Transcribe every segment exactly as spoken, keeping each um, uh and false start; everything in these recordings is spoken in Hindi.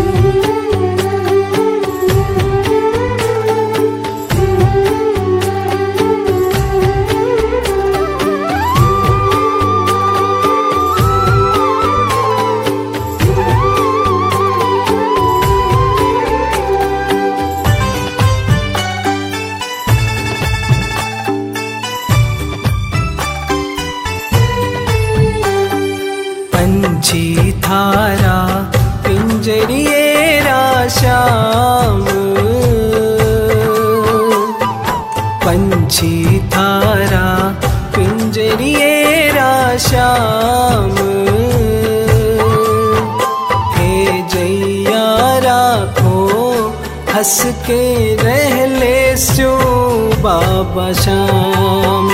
पंछी थारा पिंजरिएरा श्याम, पंछी थारा पिंजरिएरा श्याम। हे जैया राखो हंस के रह ले सो बाबा श्याम।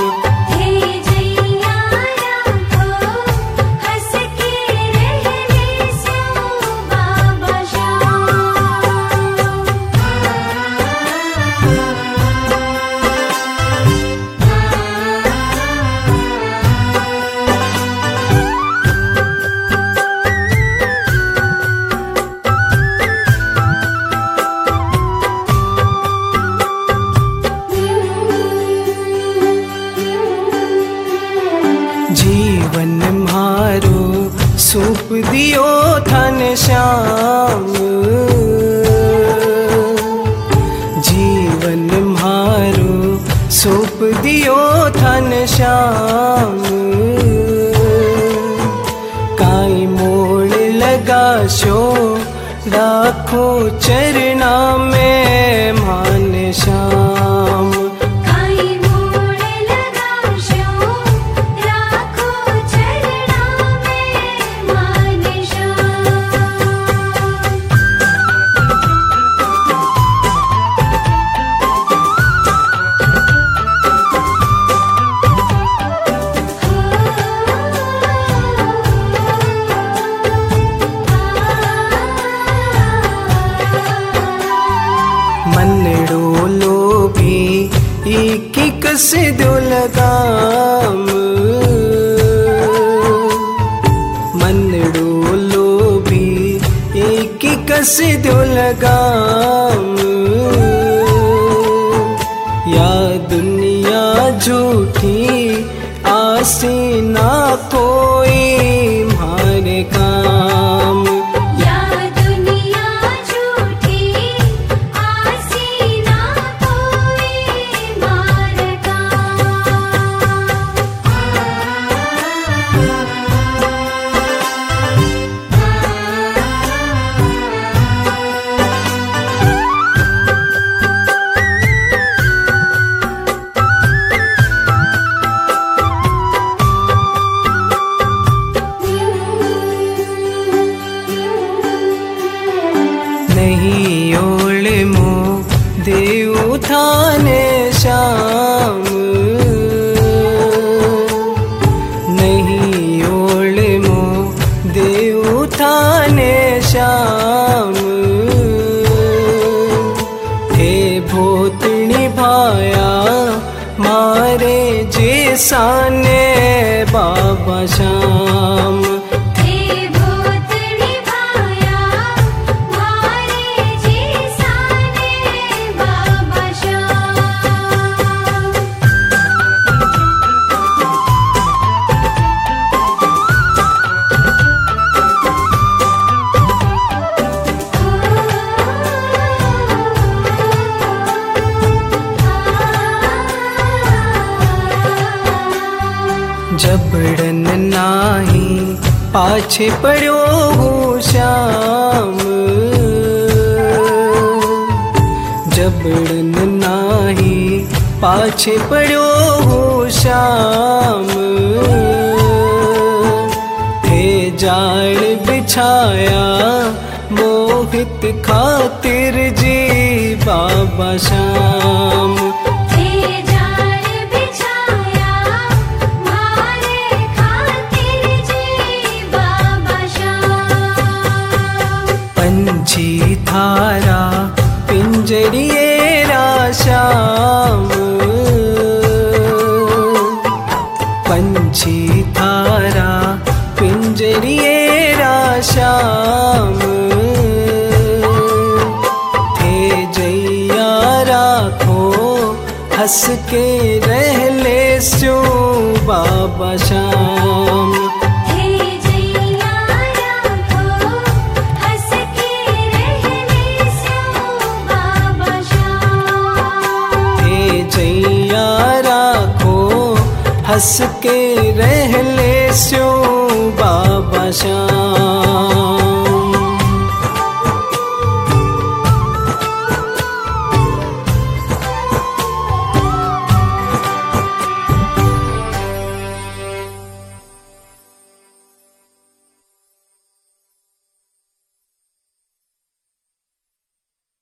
जीवन म्हारो सूप दियो धन श्याम, जीवन म्हारो सूप दियो धन श्याम। काई मोड़ लगाशो राखो चरना में मान श्याम। मनड़ो लोभी एक कस दो लगाम, मनड़ो लोभी एक कस दो लगाम। या दुनिया झूठी आसी ना कोई मारे काम। नहीं ओले मो देव थाने श्याम, नहीं ओले मो देव थाने श्याम। हे भोतनी भाया मारे जैसाने बाबा श्याम। जबड़न नाही पाछे पड़ो हो श्याम, जबड़न नाही पाछे पड़ो हो श्याम। थे जाल बिछाया मोहित खातिर जी बाबा श्याम। पंछी थारा पिंजरिएरा श्याम, पंछी थारा पिंजरिएरा श्याम। हंस के रह ले सो बाबा श्याम। हे जैया राखो हंस के रह ले सो बाबा श्याम। हे जैया राखो हंस के रह ले सो बाबा श्याम।